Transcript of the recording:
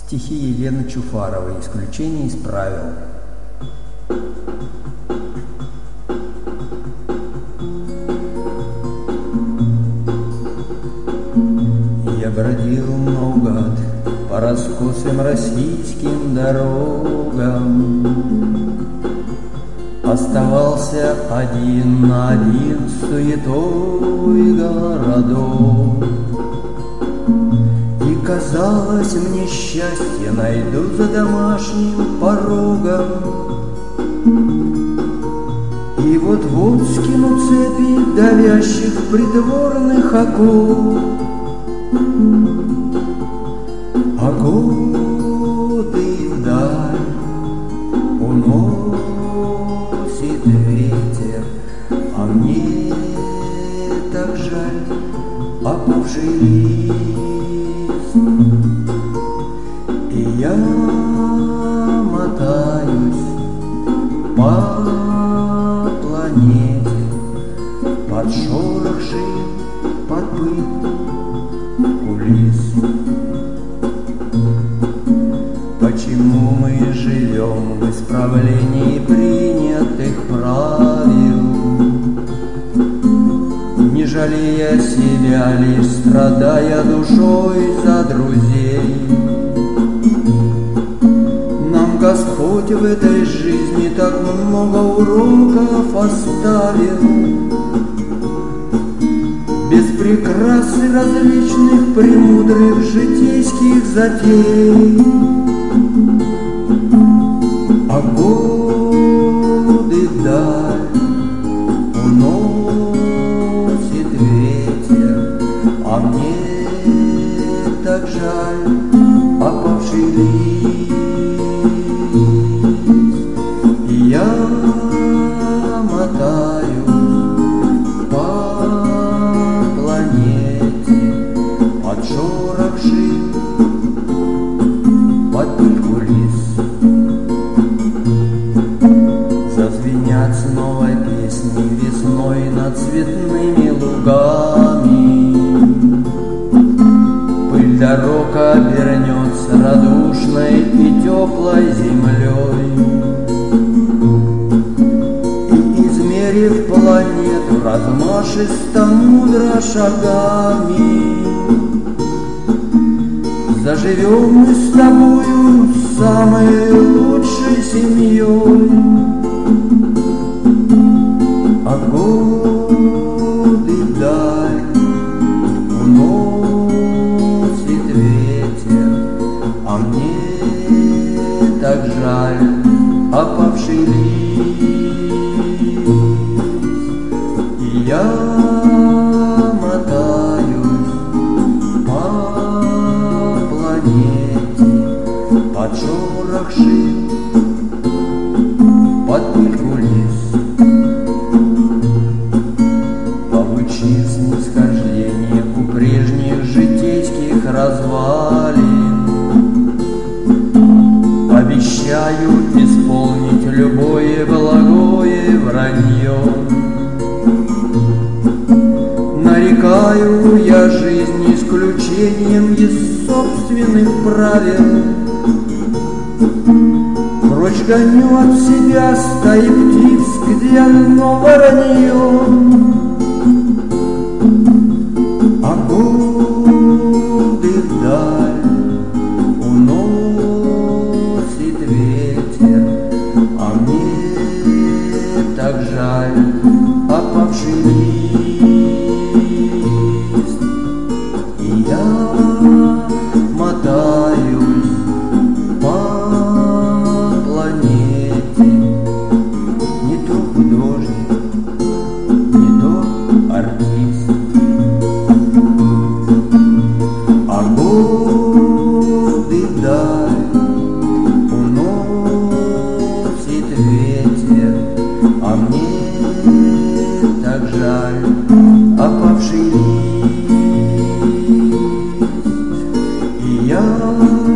Стихи Елены Чуфаровой. Исключение из правил. Я бродил наугад по раскосым российским дорогам, оставался один на один с суетой городов. И казалось мне, счастье найду за домашним порогом. И вот-вот скину цепи давящих притворных оков. А годы вдаль уносит ветер, а мне так жаль опавший лист. И я мотаюсь по планете под шорох шин, под пыль кулис. Почему мы живем в исправлении принятых правил, не жалея себя, лишь страдая душой за друзей? Нам Господь в этой жизни так много уроков оставил, без прикрас и различных премудрых житейских затей. А годы вдаль уносит ветер, а мне так жаль опавший лист. И я мотаюсь по планете под шорох шин, под пыль кулис. Зазвенят снова песни весной над цветными лугами. Пыль дорог обернется радушной и теплой землей. И, измерив планету размашисто мудро шагами, заживем мы с тобою самой лучшей семьей. А годы вдаль уносит ветер, а мне так жаль опавший лист. И я мотаюсь по планете под шорох шин, под пыль кулис. Получив снисхождение у прежних житейских развалин, обещаю исполнить любое благое вранье. Нарекаю я жизнь исключением из собственных правил. Прочь гоню от себя стаи птиц, где одно воронье. А годы вдаль уносит ветер, а мне так жаль опавший лист. И я мотаюсь по планете, не то художник, не то артист. А годы вдаль уносит ветер, а мне так жаль опавший лист. И я